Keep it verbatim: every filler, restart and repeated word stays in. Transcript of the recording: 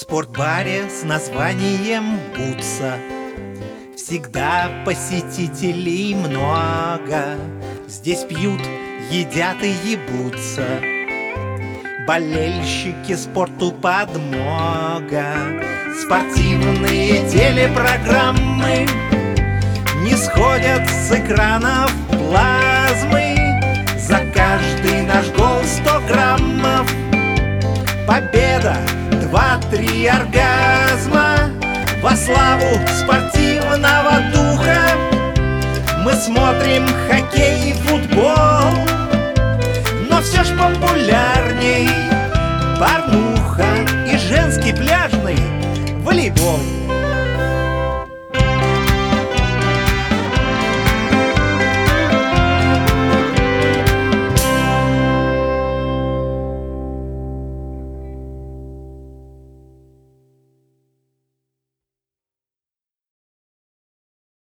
спортбаре с названием «Бутса» всегда посетителей много. Здесь пьют, едят и ебутся. Болельщики спорту подмога. Спортивные телепрограммы не сходят с экранов плазмы. За каждый наш гол сто граммов. Победа, два-три оргазма. Во славу спортивного духа мы смотрим хоккей и футбол. Но все ж популярней порнуха и женский пляжный волейбол.